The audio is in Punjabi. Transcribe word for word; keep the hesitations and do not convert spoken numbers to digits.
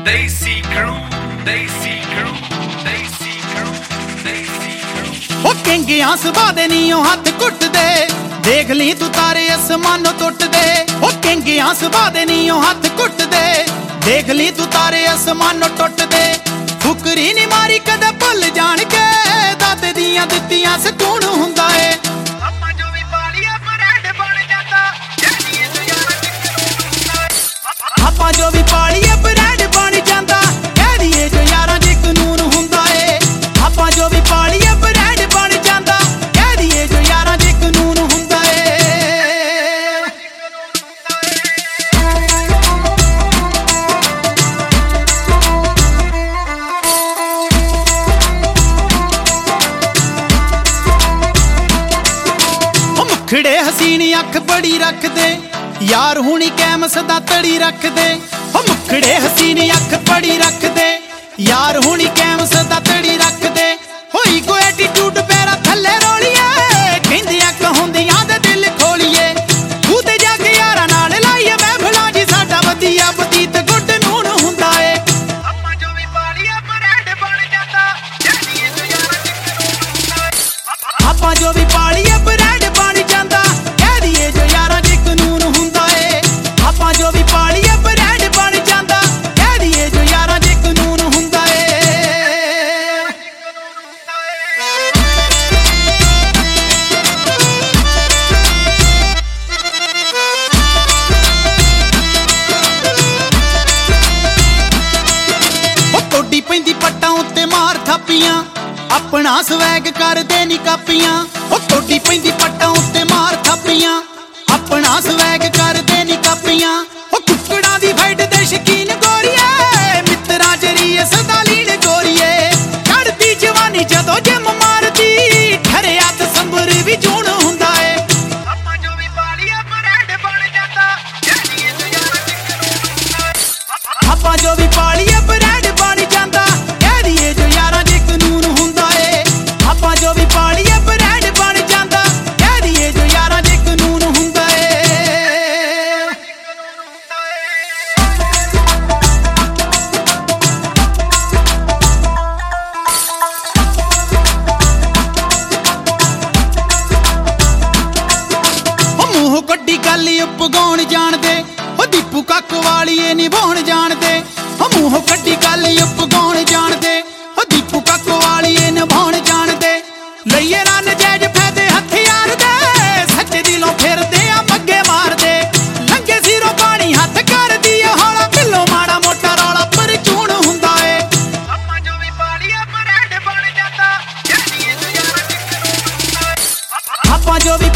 Desi crew, Desi crew, Desi crew, Desi crew। ओ किंगियां सुभा दे नीओ हाथ कुट दे, देख ली तू तारे आसमानों टुट दे। ओ किंगियां सुभा दे नीओ हाथ कुट दे, देख ली तू तारे आसमानों टुट दे। फुकरी नी मारी कदे भुल जान के, दादे दियां दित्तियां सकून हुंदा ए। ਆਪਾਂ ਜੋ ਵੀ ਪਾਲੀਆ ਬ੍ਰਾਂਡ ਬਣ ਜਾਂਦਾ, ਜੈਨੀਏ ਤੋਂ ਯਾਰ ਆਪਾਂ ਜੋ ਵੀ ਪਾਲੀਏ ਬ੍ਰਾਂਡ ਬਣ ਜਾਂਦਾ, ਕਹਿ ਦਈਏ ਜੋ ਯਾਰਾਂ ਦੇ ਕਾਨੂੰਨ ਹੁੰਦਾ ਏ। ਆਪਾਂ ਜੋ ਵੀ ਪਾਲੀਏ ਬ੍ਰਾਂਡ ਬਣ ਜਾਂਦਾ, ਕਹਿ ਦਈਏ ਜੋ ਯਾਰਾਂ ਦੇ ਕਾਨੂੰਨ ਹੁੰਦਾ ਏ। ਉਹ ਮੁਖੜੇ ਹਸੀਨ ਅੱਖ ਬੜੀ ਰੱਖਦੇ, यार हुणी कैम सदा तड़ी रख दे। हो मुखड़े हसीन अख बड़ी रख दे, यार हुणी कैम सदा तड़ी रख दे। होई को एटीट्यूड पैरा थल्ले रोलिए, कहंदियां कहूंदियां दे दिल खोलिए। तू ते जग यारां नाल लाईए महफिलां जी, साडा वधिया बतीत गुड नून हुंदा ए। ਆਪਾਂ ਜੋ ਵੀ ਪਾਲੀਆ ਬ੍ਰਾਂਡ ਬਣ ਜਾਂਦਾ, ਜੈਨੀਏ ਤੋਂ ਯਾਰ ਆਪਾਂ ਜੋ ਵੀ ਪਾਲੀਏ ਬ੍ਰਾਂਡ ਬਣ ਜਾਂਦਾ, ਕਹਿ ਦਈਏ ਜੋ ਯਾਰਾਂ ਦੇ ਕਾਨੂੰਨ ਹੁੰਦਾ ਏ। ਆਪਾਂ ਜੋ ਵੀ ਪਾਲੀਏ ਬ੍ਰਾਂਡ ਬਣ ਜਾਂਦਾ, ਕਹਿ ਦਈਏ ਜੋ ਯਾਰਾਂ ਦੇ ਕਾਨੂੰਨ ਹੁੰਦਾ ਏ। ਉਹ ਕੋਡੀ ਪੈਂਦੀ ਪੱਟਾਂ ਉੱਤੇ ਮਾਰ ਥਾਪੀਆਂ, ਆਪਣਾ ਸਵੈਗ ਕਰਦੇ ਨੀ ਕਾਪੀਆਂ। ਉਹ ਕੋਡੀ ਪੈਂਦੀ ਪੱਟਾਂ ਉੱਤੇ ਮਾਰ ਥਾਪੀਆਂ, ਆਪਣਾ ਸਵੈਗ ਕਰਦੇ ਨੀ ਕਾਪੀਆਂ। ਉਹ ਕੁੱਕੜਾਂ ਦੀ ਫਾਈਟ ਦੇ ਸ਼ਕੀਨ ਗੋਰੀਏ, ਮਿੱਤਰਾਂ ਜਰੀਏ ਸਦਾ ਲੀਨ ਗੋਰੀਏ। ਚੜਦੀ ਜਵਾਨੀ ਜਦੋਂ ਜਿਮ ਮਾਰਦੀ, ਠਰਿਆ ਦਸੰਬਰ ਵੀ ਜੂਨ ਹੁੰਦਾ ਏ। ਆਪਾਂ ਜੋ ਵੀ ਪਾਲੀਆ ਬ੍ਰਾਂਡ ਬਣ ਜਾਂਦਾ, ਜੈਨੀਏ ਤੋਂ ਯਾਰ ਆਪਾਂ ਜੋ ਵੀ ਪਾਲੀਏ ਬ੍ਰਾਂਡ ਬਣ ਜਾਂਦਾ, ਕਹਿ ਦਈਏ ਜੋ ਯਾਰਾਂ ਦੇ ਕਾਨੂੰਨ ਹੁੰਦਾ ਏ। ਆਪਾਂ ਜੋ ਵੀ ਪਾਲੀਏ ਬ੍ਰਾਂਡ ਬਣ ਜਾਂਦਾ, ਕਹਿ ਦਈਏ ਜੋ ਯਾਰਾਂ ਦੇ ਕਾਨੂੰਨ ਹੁੰਦਾ ਏ। ਉਹ ਮੂੰਹ ਕੱਢੀ ਗੱਲ ਉਪਗਾਉਣ ਜਾਣਦੇ, ਉਹ ਦੀਪੂ ਕੱਕ ਵਾਲੀਏ ਨਿਭਾਉਣ ਜਾਣਦੇ। ਉਹ ਮੂੰਹ ਕੱਢੀ ਗੱਲ ਉਪਗਾਉਣ ਜਾਣਦੇ, ਉਹ ਦੀਪੂ ਕੱਕ ਵਾਲੀਏ ਨਿਭਾਉਣ ਜਾਣਦੇ। ਲਈਏ ਨਾ ਨਜਾਇਜ਼ ਫਾਇਦੇ ਹਥਿਆਰ ਦੇ, ਸੱਚੇ ਦਿਲੋਂ ਫਿਰਦੇ ਆ ਮੱਗੇ ਮਾਰਦੇ। ਲੰਗੇ ਸਿਰੋਂ ਪਾਣੀ ਹੱਥ ਕਰਦੀ ਆ ਹੌਲਾ, ਢਿੱਲੋਂ ਮਾੜਾ ਮੋਟਾ ਰੌਲਾ ਪਰ ਚੂਣ ਹੁੰਦਾ ਏ। ਆਪਾਂ ਜੋ ਵੀ ਪਾਲੀਆ ਬ੍ਰਾਂਡ ਬਣ ਜਾਂਦਾ, ਜੈਨੀਏ ਤੋਂ ਯਾਰ ਆਪਾਂ ਜੋ ਵੀ